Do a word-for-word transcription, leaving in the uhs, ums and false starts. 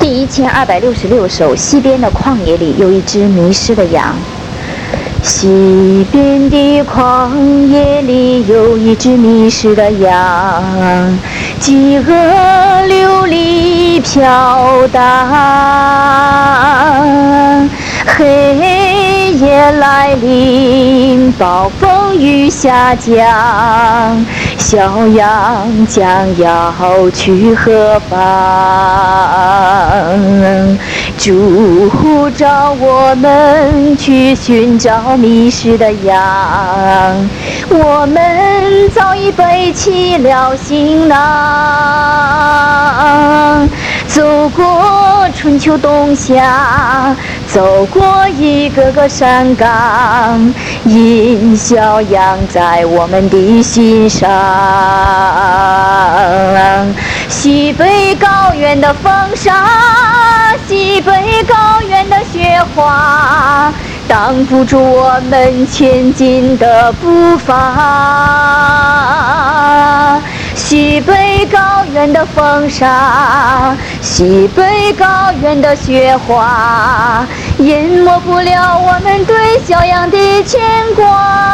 第一千二百六十六首，西边的旷野里有一只迷失的羊。西边的旷野里有一只迷失的羊，饥饿流离飘荡，黑夜来临，暴风雨下降，小羊将要去何方？主呼召我们去寻找迷失的羊，我们早已背起了行囊，走过春秋冬夏，走过一个个山岗，因小羊在我们的心上。西北高原的风沙，西北高原的雪花，挡不住我们前进的步伐。西北高原的风沙，西北高原的雪花，淹没不了我们对小羊的牵挂。